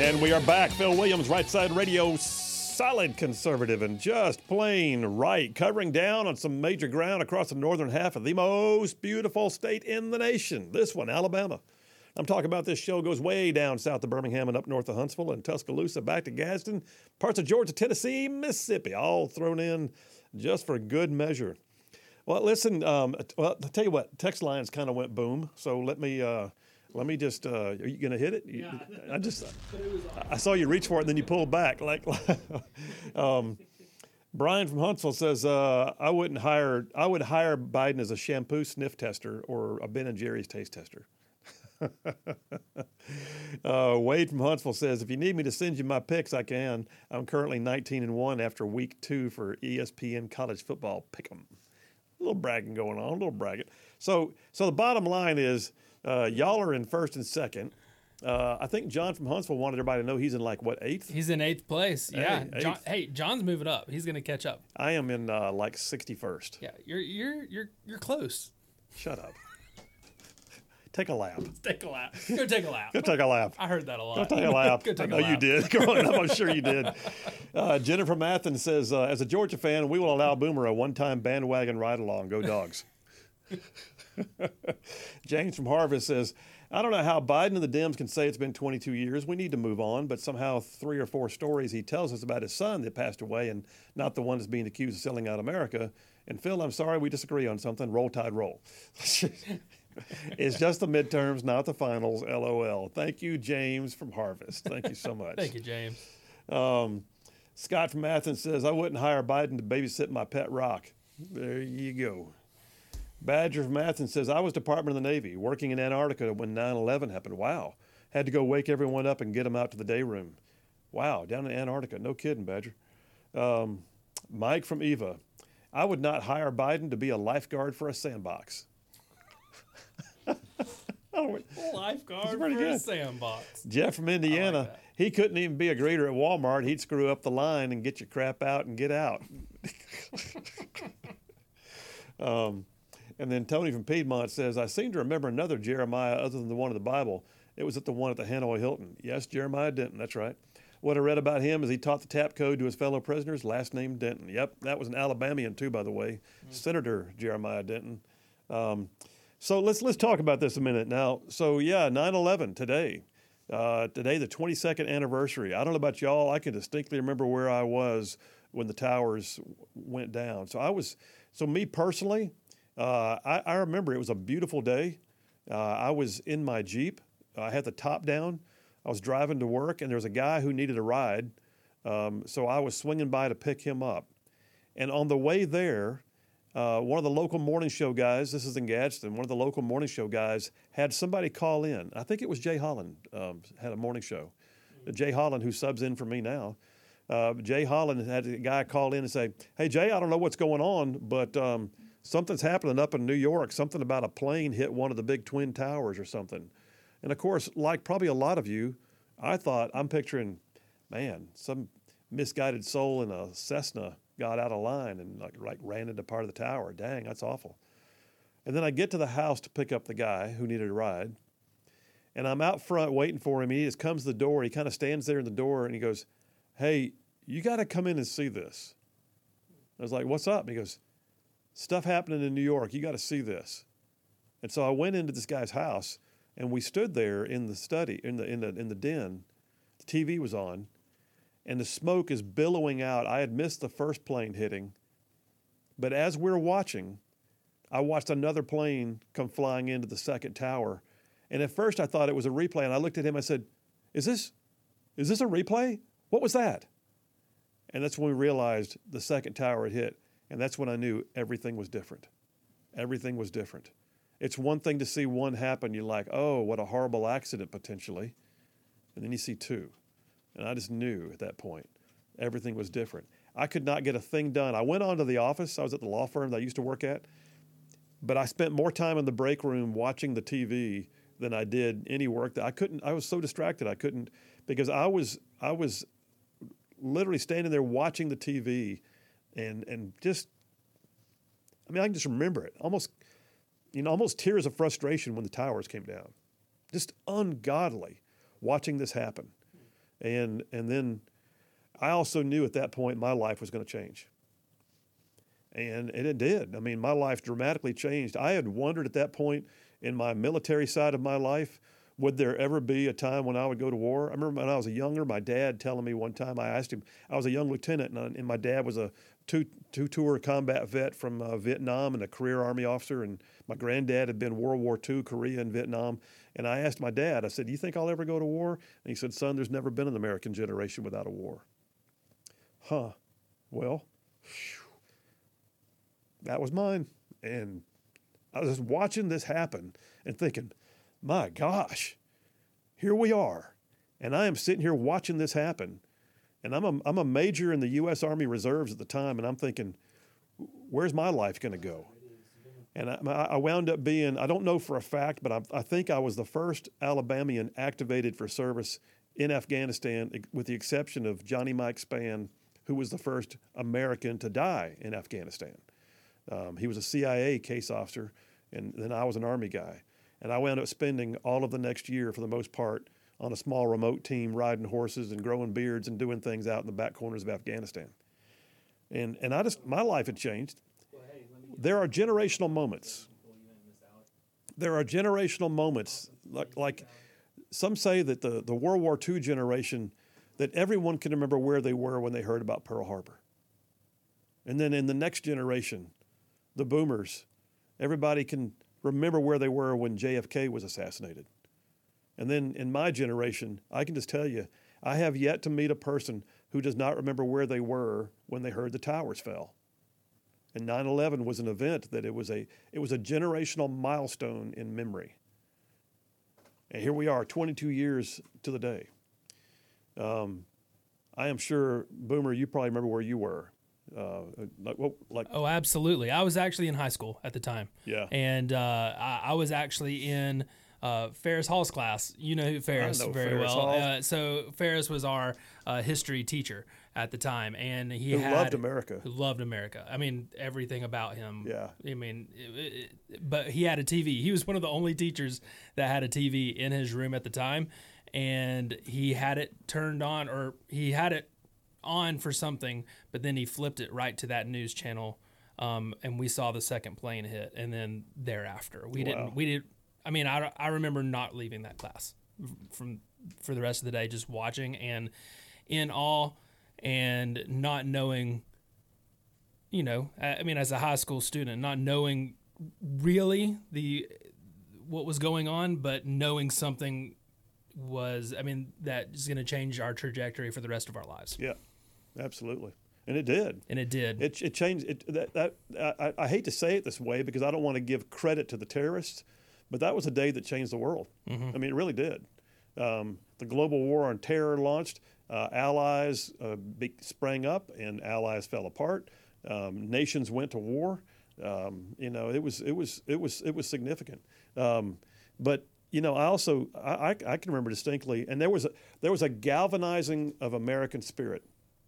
And we are back. Phil Williams, Right Side Radio, solid conservative and just plain right, covering down on some major ground across the northern half of the most beautiful state in the nation. This one, Alabama. I'm talking about this show goes way down south of Birmingham and up north of Huntsville and Tuscaloosa, back to Gadsden, parts of Georgia, Tennessee, Mississippi, all thrown in just for good measure. Well, listen, I'll tell you what, text lines kind of went boom, so let me just, are you going to hit it? Yeah. I saw you reach for it and then you pulled back. Brian from Huntsville says, I would hire Biden as a shampoo sniff tester or a Ben & Jerry's taste tester. Wade from Huntsville says, if you need me to send you my picks, I can. I'm currently 19-1 after week 2 for ESPN college football pick'em. A little bragging going on, a little bragging. So the bottom line is, y'all are in first and second. I think John from Huntsville wanted everybody to know he's in eighth? He's in 8th place. Yeah. Eighth. John's moving up. He's going to catch up. I am in 61st. Yeah, you're close. Shut up. Take a lap. Take a lap. Go take a lap. Go take a lap. I heard that a lot. Go take a lap. Go take a I know lap. you did. Growing up, I'm sure you did. Jennifer from Athens says, as a Georgia fan, we will allow Boomer a one-time bandwagon ride-along. Go Dogs. James from Harvest says, I don't know how Biden and the Dems can say it's been 22 years. We need to move on, but somehow 3 or 4 stories he tells us about his son that passed away and not the one that's being accused of selling out America. And Phil, I'm sorry, we disagree on something. Roll Tide roll. It's just the midterms, not the finals. LOL. Thank you, James from Harvest. Thank you so much. Thank you, James. Scott from Athens says, I wouldn't hire Biden to babysit my pet rock. There you go. Badger from Athens says, I was Department of the Navy, working in Antarctica when 9/11 happened. Wow. Had to go wake everyone up and get them out to the day room. Wow, down in Antarctica. No kidding, Badger. Mike from Eva, I would not hire Biden to be a lifeguard for a sandbox. Lifeguard pretty for a good. sandbox. Jeff from Indiana, he couldn't even be a greeter at Walmart. He'd screw up the line and get your crap out and get out. And then Tony from Piedmont says, I seem to remember another Jeremiah other than the one in the Bible. It was at the one at the Hanoi Hilton. Yes, Jeremiah Denton, that's right. What I read about him is he taught the tap code to his fellow prisoners, last name Denton. Yep, that was an Alabamian too, by the way, Senator Jeremiah Denton. So let's talk about this a minute now. So yeah, 9/11 today. Today, the 22nd anniversary. I don't know about y'all. I can distinctly remember where I was when the towers went down. So me personally, I remember it was a beautiful day. I was in my Jeep. I had the top down. I was driving to work, and there was a guy who needed a ride. So I was swinging by to pick him up. And on the way there, one of the local morning show guys, this is in Gadsden, one of the local morning show guys had somebody call in. I think it was Jay Holland had a morning show. Jay Holland, who subs in for me now. Jay Holland had a guy call in and say, hey, Jay, I don't know what's going on, but something's happening up in New York. Something about a plane hit one of the big twin towers or something. And, of course, like probably a lot of you, I'm picturing, man, some misguided soul in a Cessna got out of line and ran into part of the tower. Dang, that's awful. And then I get to the house to pick up the guy who needed a ride. And I'm out front waiting for him. He just comes to the door. He kind of stands there in the door and he goes, hey, you got to come in and see this. I was like, what's up? And he goes, stuff happening in New York. You got to see this. And so I went into this guy's house and we stood there in the study, in the den. The TV was on. And the smoke is billowing out. I had missed the first plane hitting. But as we're watching, I watched another plane come flying into the second tower. And at first I thought it was a replay. And I looked at him, I said, is this a replay? What was that? And that's when we realized the second tower had hit. And that's when I knew everything was different. Everything was different. It's one thing to see one happen. You're like, oh, what a horrible accident potentially. And then you see 2. And I just knew at that point everything was different. I could not get a thing done. I went on to the office. I was at the law firm that I used to work at. But I spent more time in the break room watching the TV than I did any work. I was so distracted I couldn't, because I was literally standing there watching the TV and just, I can just remember it. Almost tears of frustration when the towers came down. Just ungodly watching this happen. And then I also knew at that point my life was going to change. And it did. I mean, my life dramatically changed. I had wondered at that point in my military side of my life, would there ever be a time when I would go to war? I remember when I was younger, my dad telling me one time, I asked him, I was a young lieutenant, and my dad was a two-tour combat vet from Vietnam and a career Army officer, and my granddad had been World War II, Korea and Vietnam. And I asked my dad, I said, do you think I'll ever go to war? And he said, son, there's never been an American generation without a war. Well, that was mine. And I was just watching this happen and thinking, my gosh, here we are. And I am sitting here watching this happen. And I'm a major in the U.S. Army Reserves at the time, and I'm thinking, where's my life going to go? And I wound up being, I don't know for a fact, but I think I was the first Alabamian activated for service in Afghanistan, with the exception of Johnny Mike Spann, who was the first American to die in Afghanistan. He was a CIA case officer, and then I was an Army guy. And I wound up spending all of the next year, for the most part, on a small remote team, riding horses and growing beards and doing things out in the back corners of Afghanistan. And my life had changed. There are generational moments. There are generational moments, like some say that the World War II generation, that everyone can remember where they were when they heard about Pearl Harbor. And then in the next generation, the boomers, everybody can remember where they were when JFK was assassinated. And then in my generation, I can just tell you, I have yet to meet a person who does not remember where they were when they heard the towers fell. And 9/11 was an event that it was a generational milestone in memory. And here we are, 22 years to the day. I am sure, Boomer, you probably remember where you were. Oh, absolutely. I was actually in high school at the time. Yeah. And I was actually in Ferris Hall's class. You know who Ferris very Ferris well. So Ferris was our history teacher at the time, and he loved America. Who loved America. I mean, everything about him. Yeah. I mean, but he had a TV. He was one of the only teachers that had a TV in his room at the time, and he had it turned on, or he had it on for something, but then he flipped it right to that news channel, and we saw the second plane hit, and then thereafter we didn't. I mean, I remember not leaving that class for the rest of the day, just watching and in awe, and not knowing, I mean, as a high school student, not knowing really what was going on, but knowing something was, that is going to change our trajectory for the rest of our lives. Yeah, absolutely. And it did. It changed. I hate to say it this way because I don't want to give credit to the terrorists, but that was a day that changed the world. Mm-hmm. I mean, it really did. The global war on terror launched. Allies sprang up, and allies fell apart. Nations went to war. It was significant. But I also I can remember distinctly, and there was a galvanizing of American spirit.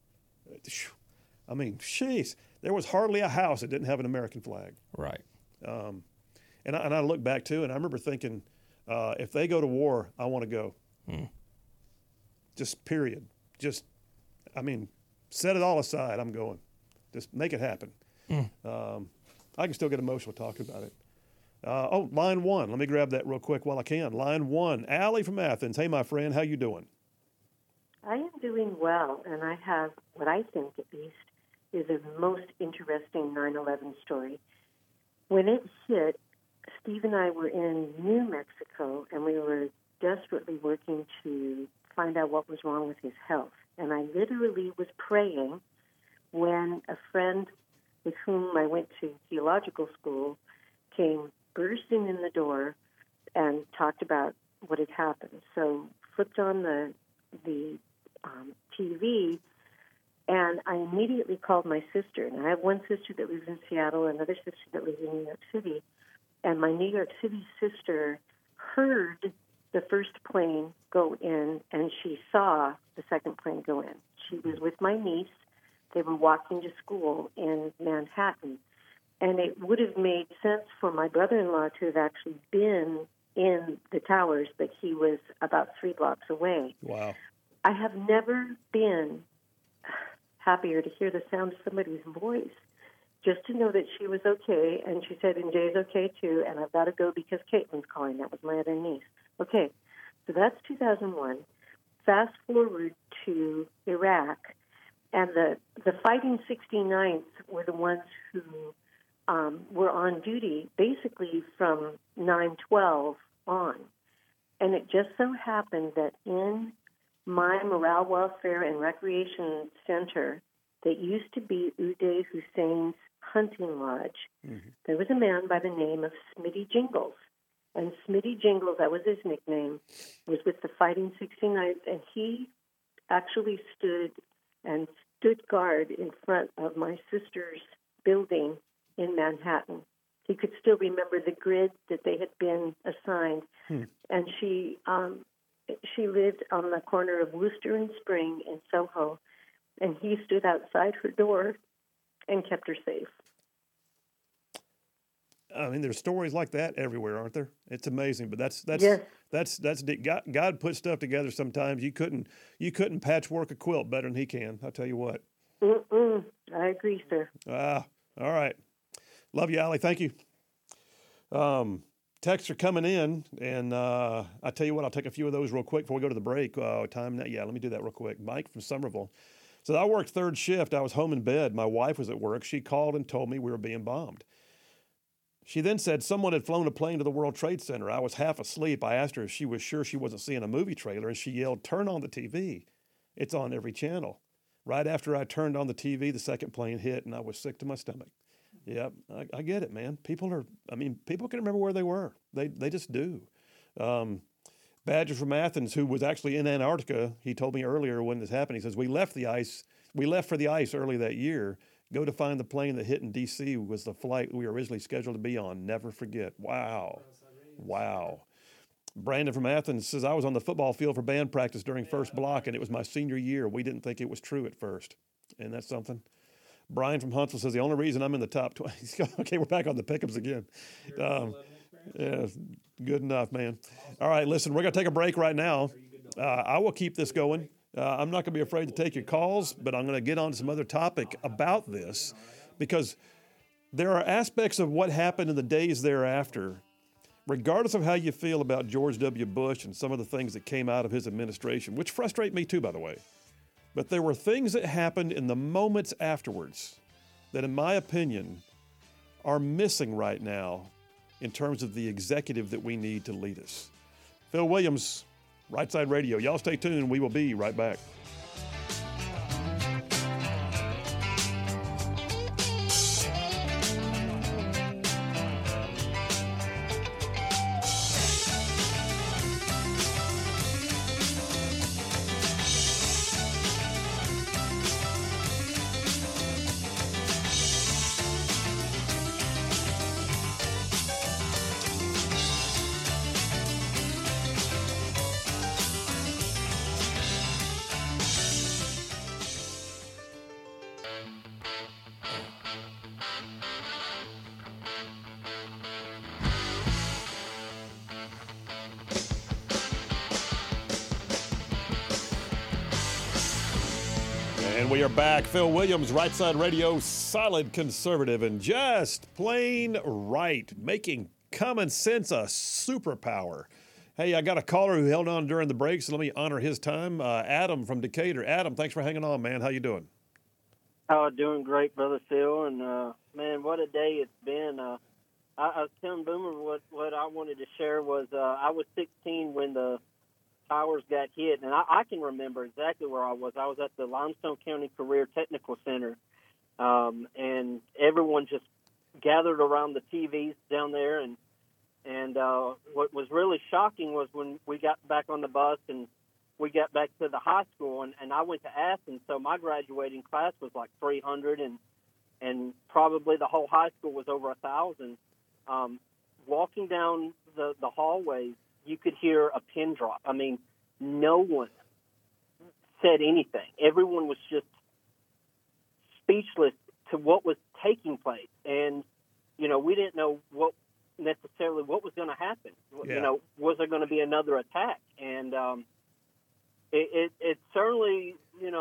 I mean, jeez, there was hardly a house that didn't have an American flag. Right. And I look back too, and I remember thinking, if they go to war, I want to go. Just period. Set it all aside. I'm going. Just make it happen. I can still get emotional talking about it. Line one. Let me grab that real quick while I can. Line one. Allie from Athens. Hey, my friend, how you doing? I am doing well, and I have what I think, at least, is a most interesting 9/11 story. When it hit, Steve and I were in New Mexico, and we were desperately working to find out what was wrong with his health. And I literally was praying when a friend with whom I went to theological school came bursting in the door and talked about what had happened. So flipped on the TV, and I immediately called my sister. And I have one sister that lives in Seattle, another sister that lives in New York City. And my New York City sister heard the first plane go in, and she saw the second plane go in. She was with my niece. They were walking to school in Manhattan. And it would have made sense for my brother-in-law to have actually been in the towers, but he was about 3 blocks away. Wow. I have never been happier to hear the sound of somebody's voice, just to know that she was okay, and she said, and Jay's okay too, and I've got to go because Caitlin's calling. That was my other niece. Okay, so that's 2001. Fast forward to Iraq, and the Fighting 69th were the ones who were on duty basically from 9/12 on. And it just so happened that in my Morale, Welfare, and Recreation Center that used to be Uday Hussein's hunting lodge, there was a man by the name of Smitty Jingles. And Smitty Jingles, that was his nickname, was with the Fighting 69th, and he actually stood guard in front of my sister's building in Manhattan. He could still remember the grid that they had been assigned, and she lived on the corner of Worcester and Spring in Soho, and he stood outside her door and kept her safe. I mean, there's stories like that everywhere, aren't there? It's amazing, but that's God put stuff together. Sometimes you couldn't patchwork a quilt better than he can. I'll tell you what. I agree, sir. All right. Love you, Allie. Thank you. Texts are coming in, and I tell you what, I'll take a few of those real quick before we go to the break. Time now? Yeah, let me do that real quick. Mike from Somerville says, I worked third shift. I was home in bed. My wife was at work. She called and told me we were being bombed. She then said someone had flown a plane to the World Trade Center. I was half asleep. I asked her if she was sure she wasn't seeing a movie trailer, and she yelled, turn on the TV. It's on every channel. Right after I turned on the TV, the second plane hit, and I was sick to my stomach. Yep, I get it, man. People can remember where they were. They just do. Badger from Athens, who was actually in Antarctica, he told me earlier when this happened, he says, we left for the ice early that year. Go to find the plane that hit in D.C. was the flight we were originally scheduled to be on. Never forget. Wow. Brandon from Athens says, I was on the football field for band practice during first block, and it was my senior year. We didn't think it was true at first. And that's something. Brian from Huntsville says, the only reason I'm in the top 20. Okay, we're back on the pickups again. Yeah, good enough, man. All right, listen, we're going to take a break right now. I will keep this going. I'm not going to be afraid to take your calls, but I'm going to get on to some other topic about this, because there are aspects of what happened in the days thereafter, regardless of how you feel about George W. Bush and some of the things that came out of his administration, which frustrate me too, by the way. But there were things that happened in the moments afterwards that, in my opinion, are missing right now in terms of the executive that we need to lead us. Phil Williams, Right Side Radio. Y'all stay tuned. We will be right back. And we are back. Phil Williams, Right Side Radio, solid conservative and just plain right, making common sense a superpower. Hey, I got a caller who held on during the break, so let me honor his time. Adam from Decatur. Adam, thanks for hanging on, man. How you doing? Oh, doing great, Brother Phil. And, man, what a day it's been. I was telling Boomer what I wanted to share was I was 16 when the towers got hit, and I can remember exactly where I was. I was at the Limestone County Career Technical Center, and everyone just gathered around the TVs down there. And what was really shocking was when we got back on the bus and we got back to the high school, and I went to Athens, so my graduating class was like 300, and probably the whole high school was over 1,000. Walking down the hallways, you could hear a pin drop. I mean, no one said anything. Everyone was just speechless to what was taking place. And, you know, we didn't know what was going to happen. Yeah. You know, was there going to be another attack? And it certainly,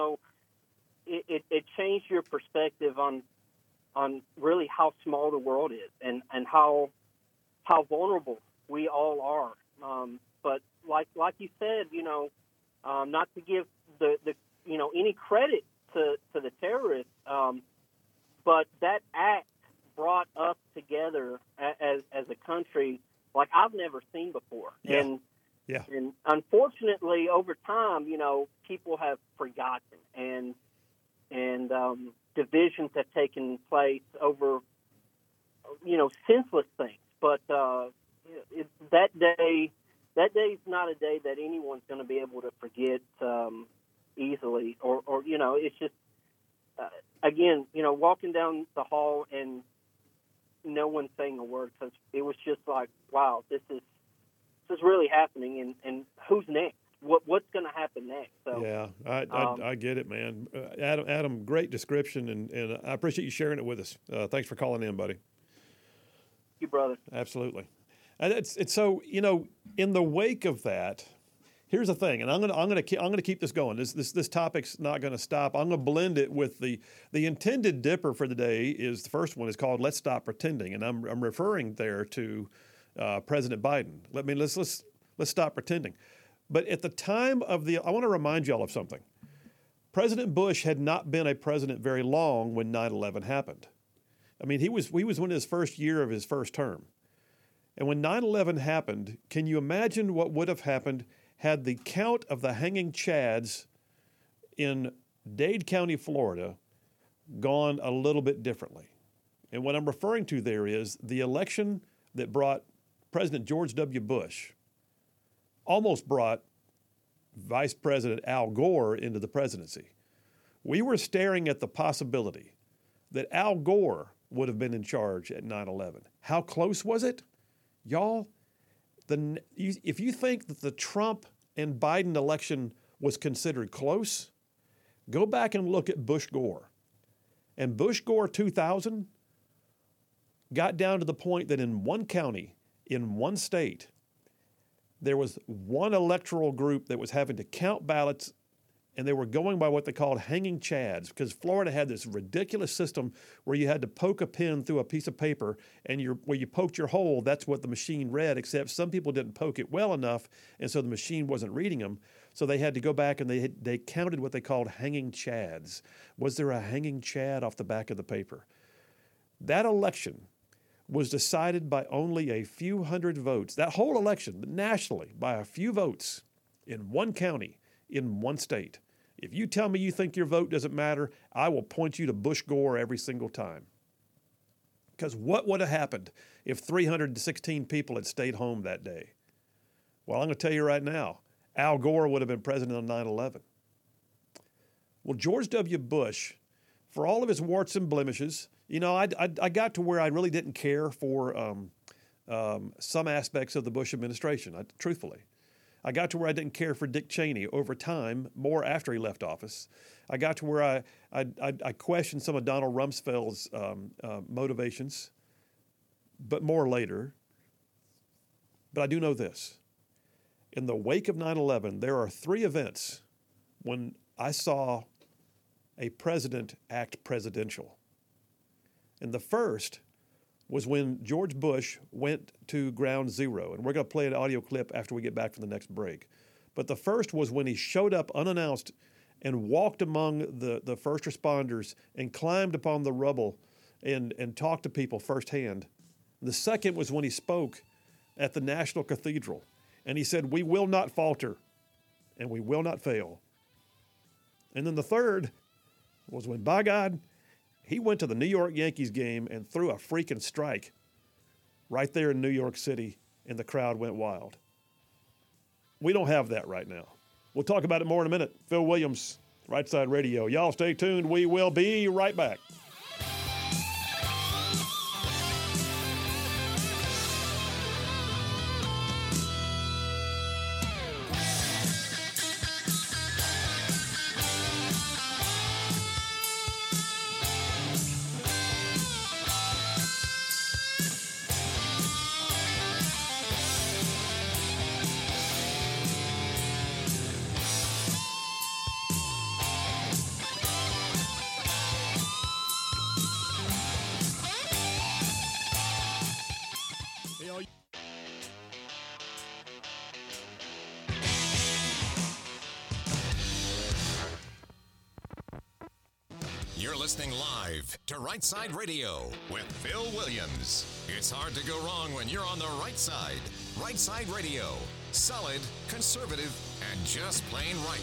it changed your perspective on really how small the world is and how vulnerable we all are. But like you said, not to give the any credit to the terrorists, but that act brought us together as a country like I've never seen before. Yeah. And unfortunately, over time, people have forgotten and divisions have taken place over, senseless things. But that day is not a day that anyone's going to be able to forget easily. Or it's just, again, walking down the hall and no one saying a word, because it was just like, wow, this is really happening, and who's next? What's going to happen next? So, yeah, I get it, man. Adam, great description, and I appreciate you sharing it with us. Thanks for calling in, buddy. Thank you, brother. Absolutely. And it's so, in the wake of that, here's the thing, and I'm gonna keep this going. This topic's not going to stop. I'm going to blend it with the intended dipper for the day. Is the first one is called "Let's Stop Pretending," and I'm referring there to President Biden. Let's stop pretending. But at the time of I want to remind y'all of something. President Bush had not been a president very long when 9/11 happened. I mean, he was in his first year of his first term. And when 9/11 happened, can you imagine what would have happened had the count of the hanging chads in Dade County, Florida, gone a little bit differently? And what I'm referring to there is the election that brought President George W. Bush almost brought Vice President Al Gore into the presidency. We were staring at the possibility that Al Gore would have been in charge at 9/11. How close was it? Y'all, if you think that the Trump and Biden election was considered close, go back and look at Bush Gore. And Bush Gore 2000 got down to the point that in one county, in one state, there was one electoral group that was having to count ballots, and they were going by what they called hanging chads, because Florida had this ridiculous system where you had to poke a pin through a piece of paper, and where you poked your hole, that's what the machine read, except some people didn't poke it well enough, and so the machine wasn't reading them. So they had to go back and they counted what they called hanging chads. Was there a hanging chad off the back of the paper? That election was decided by only a few hundred votes. That whole election, nationally, by a few votes in one county, in one state. If you tell me you think your vote doesn't matter, I will point you to Bush Gore every single time. Because what would have happened if 316 people had stayed home that day? Well, I'm going to tell you right now, Al Gore would have been president on 9/11. Well, George W. Bush, for all of his warts and blemishes, I got to where I really didn't care for some aspects of the Bush administration, truthfully. I got to where I didn't care for Dick Cheney over time, more after he left office. I got to where I questioned some of Donald Rumsfeld's motivations, but more later. But I do know this. In the wake of 9/11, there are three events when I saw a president act presidential. And the first was when George Bush went to Ground Zero. And we're going to play an audio clip after we get back from the next break. But the first was when he showed up unannounced and walked among the first responders and climbed upon the rubble and talked to people firsthand. The second was when he spoke at the National Cathedral. And he said, "We will not falter and we will not fail." And then the third was when, by God, he went to the New York Yankees game and threw a freaking strike right there in New York City, and the crowd went wild. We don't have that right now. We'll talk about it more in a minute. Phil Williams, Right Side Radio. Y'all stay tuned. We will be right back. You're listening live to Right Side Radio with Phil Williams. It's hard to go wrong when you're on the right side. Right Side Radio. Solid, conservative, and just plain right.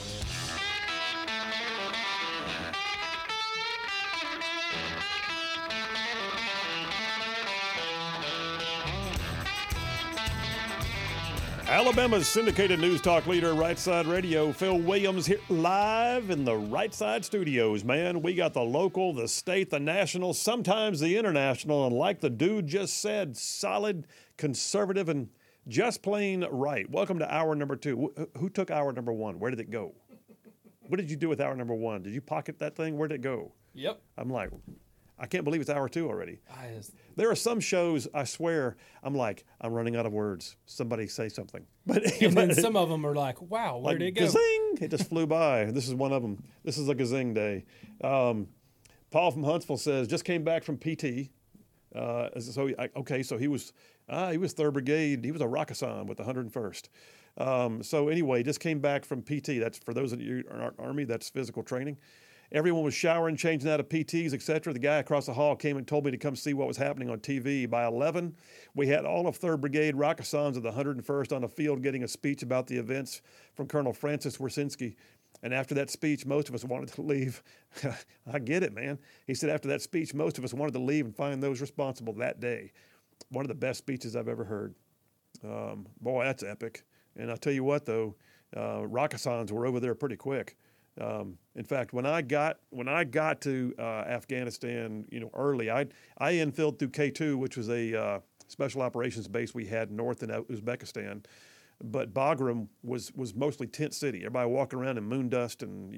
Alabama's syndicated news talk leader, Right Side Radio, Phil Williams, here live in the Right Side studios. Man, we got the local, the state, the national, sometimes the international, and like the dude just said, solid, conservative, and just plain right. Welcome to hour number 2. Who took hour number 1? Where did it go? What did you do with hour number 1? Did you pocket that thing? Where did it go? Yep. I'm like, I can't believe it's hour 2 already. I just, There are some shows, I swear, I'm like, I'm running out of words. Somebody say something. But and then some of them are like, wow, where like, did it go? Gazing! It just flew by. This is one of them. This is a gazing day. Paul from Huntsville says, just came back from PT. So he was 3rd Brigade. He was a Rakkasan with the 101st. So anyway, just came back from PT. That's for those of you in our Army, that's physical training. Everyone was showering, changing out of PTs, etc. The guy across the hall came and told me to come see what was happening on TV. By 11, we had all of 3rd Brigade Rakkasans of the 101st on the field getting a speech about the events from Colonel Francis Wersinski. And after that speech, most of us wanted to leave. I get it, man. He said after that speech, most of us wanted to leave and find those responsible that day. One of the best speeches I've ever heard. Boy, that's epic. And I'll tell you what, though, Rakkasans were over there pretty quick. In fact, when I got to Afghanistan, early, I infilled through K2, which was a special operations base we had north in Uzbekistan. But Bagram was mostly tent city. Everybody walking around in moon dust, and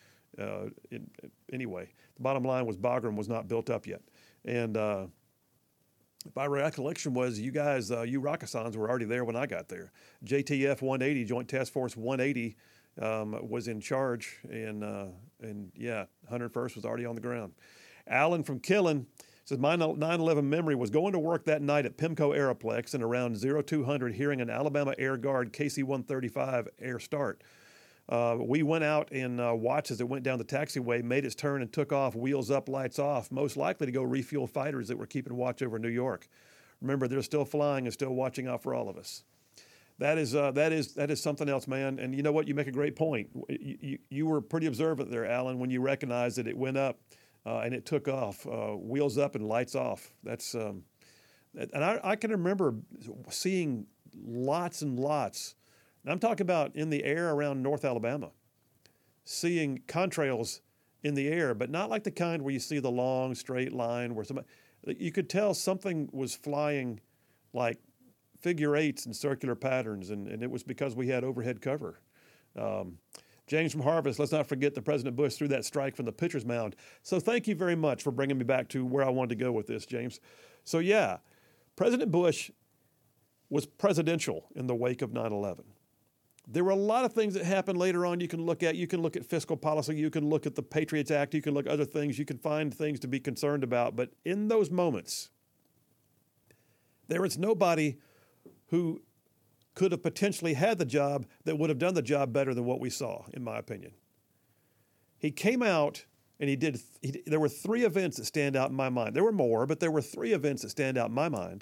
anyway, the bottom line was Bagram was not built up yet. And my recollection was you guys, you Rakkasans were already there when I got there. JTF 180, Joint Task Force 180. Was in charge, and 101st was already on the ground. Alan from Killen says, my 9/11 memory was going to work that night at Pimco Aeroplex and around 0200 hearing an Alabama Air Guard KC-135 air start. We went out and watched as it went down the taxiway, made its turn and took off, wheels up, lights off, most likely to go refuel fighters that were keeping watch over New York. Remember, they're still flying and still watching out for all of us. That is something else, man. And you know what? You make a great point. You were pretty observant there, Alan, when you recognized that it went up and it took off, wheels up and lights off. That's and I can remember seeing lots and lots. And I'm talking about in the air around North Alabama, seeing contrails in the air, but not like the kind where you see the long straight line where somebody. You could tell something was flying like figure eights and circular patterns, and it was because we had overhead cover. James from Harvest, let's not forget that President Bush threw that strike from the pitcher's mound. So thank you very much for bringing me back to where I wanted to go with this, James. So yeah, President Bush was presidential in the wake of 9/11. There were a lot of things that happened later on you can look at. You can look at fiscal policy. You can look at the Patriots Act. You can look at other things. You can find things to be concerned about. But in those moments, there is nobody who could have potentially had the job that would have done the job better than what we saw, in my opinion. He came out and there were 3 events that stand out in my mind. There were more, but there were 3 events that stand out in my mind.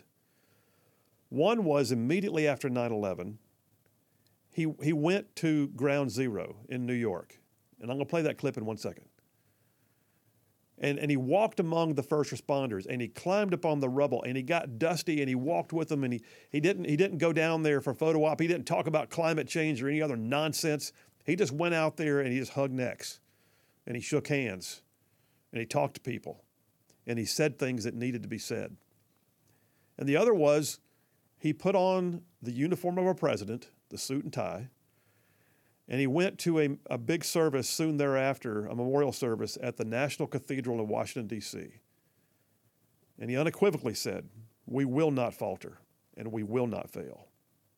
One was immediately after 9/11, he went to Ground Zero in New York. And I'm going to play that clip in 1 second. And he walked among the first responders, and he climbed up on the rubble, and he got dusty, and he walked with them, and he didn't go down there for photo op. He didn't talk about climate change or any other nonsense. He just went out there and he just hugged necks, and he shook hands, and he talked to people, and he said things that needed to be said. And the other was he put on the uniform of a president, the suit and tie, and he went to a big service soon thereafter, a memorial service at the National Cathedral in Washington, D.C. And he unequivocally said, we will not falter and we will not fail.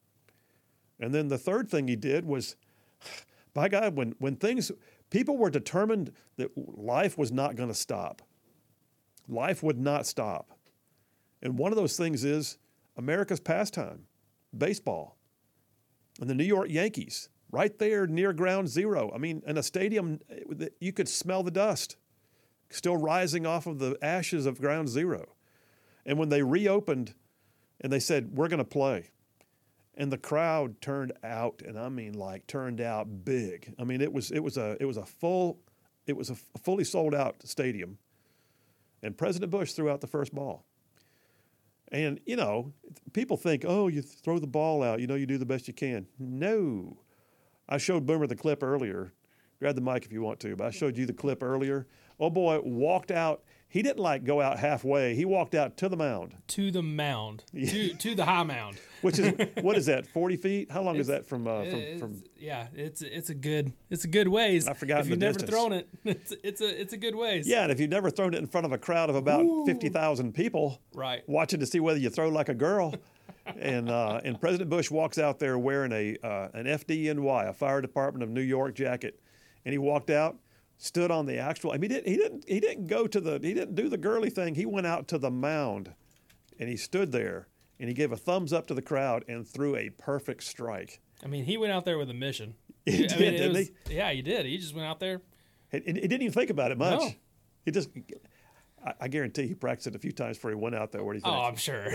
And then the third thing he did was, by God, when people were determined that life was not going to stop. Life would not stop. And one of those things is America's pastime, baseball. And the New York Yankees, right there near Ground Zero. I mean, in a stadium, you could smell the dust. still rising off of the ashes of Ground Zero. And when they reopened and they said, we're going to play, and the crowd turned out, and I mean like turned out big. I mean, it was a fully sold out stadium. And President Bush threw out the first ball. And, you know, people think, oh, you throw the ball out, you know, you do the best you can. No. I showed Boomer the clip earlier. Grab the mic if you want to, but I showed you the clip earlier. Oh, boy, walked out. He didn't, like, go out halfway. He walked out to the mound. To the mound. To the high mound. Which is, what is that, 40 feet? How long is that from Yeah, it's a good ways. I forgot if you've the never distance. thrown it, it's a good ways. Yeah, and if you've never thrown it in front of a crowd of about 50,000 people, Right. watching to see whether you throw like a girl, and President Bush walks out there wearing an FDNY, a Fire Department of New York jacket, and he walked out, stood on the actual. I mean, he didn't do the girly thing. He went out to the mound, and he stood there, and he gave a thumbs up to the crowd and threw a perfect strike. I mean, he went out there with a mission. He did, didn't he? Yeah, he did. He just went out there. He didn't even think about it much. No. He just. I guarantee he practiced it a few times before he went out there. What do you think? Oh, I'm sure.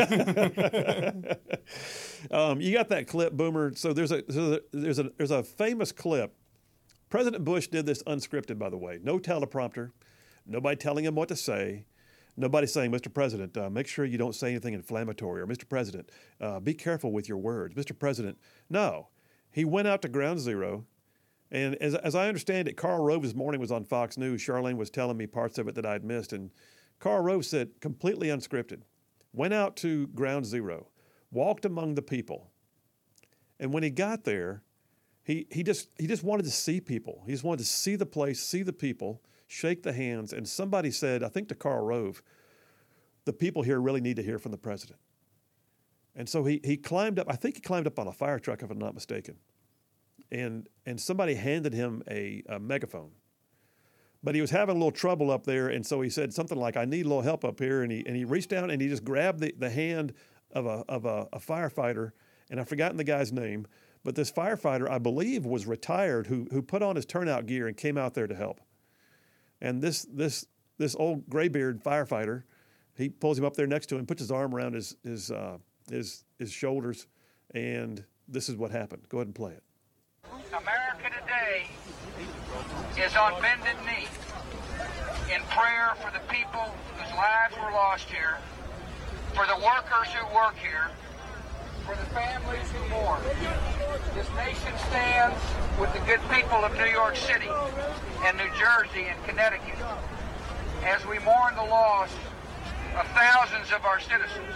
You got that clip, Boomer. So there's a famous clip. President Bush did this unscripted, by the way. No teleprompter. Nobody telling him what to say. Nobody saying, Mr. President, make sure you don't say anything inflammatory. Or, Mr. President, be careful with your words. Mr. President, no. He went out to Ground Zero. And as I understand it, Karl Rove this morning was on Fox News. Charlene was telling me parts of it that I'd missed. And Karl Rove said, completely unscripted, went out to Ground Zero, walked among the people. And when he got there, he just wanted to see people. He just wanted to see the place, see the people, shake the hands. And somebody said, I think to Karl Rove, the people here really need to hear from the president. And so he climbed up, I think he climbed up on a fire truck, if I'm not mistaken. And somebody handed him a megaphone. But he was having a little trouble up there, and so he said something like, I need a little help up here. And he reached down and he just grabbed the hand of a firefighter, and I've forgotten the guy's name, but this firefighter, I believe, was retired, who put on his turnout gear and came out there to help. And this old graybeard firefighter, he pulls him up there next to him, puts his arm around his shoulders, and this is what happened. Go ahead and play it. America today is on bended knee in prayer for the people whose lives were lost here, for the workers who work here, for the families who mourn. This nation stands with the good people of New York City and New Jersey and Connecticut as we mourn the loss of thousands of our citizens.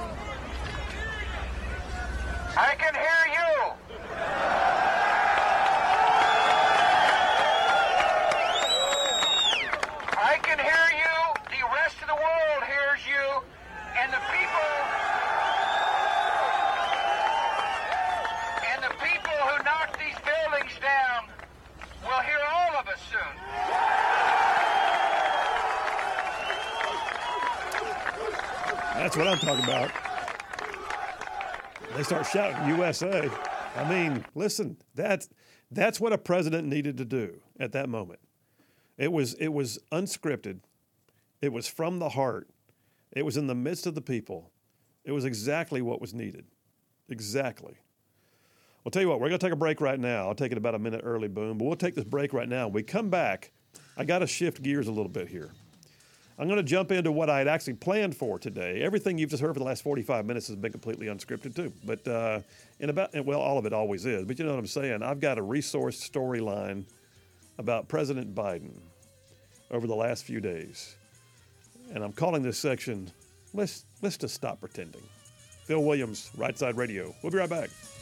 I can hear you. I can hear you. The rest of the world hears you. And the people who knock these buildings down will hear all of us soon. That's what I'm talking about. They start shouting USA. I mean, listen, that's what a president needed to do at that moment. It was unscripted. It was from the heart. It was in the midst of the people. It was exactly what was needed. Exactly. I'll tell you what, we're going to take a break right now. I'll take it about a minute early, Boom, but we'll take this break right now. When we come back, I got to shift gears a little bit here. I'm going to jump into what I had actually planned for today. Everything you've just heard for the last 45 minutes has been completely unscripted too. But all of it always is. But you know what I'm saying? I've got a resourced storyline about President Biden over the last few days. And I'm calling this section, Let's Just Stop Pretending. Phil Williams, Right Side Radio. We'll be right back.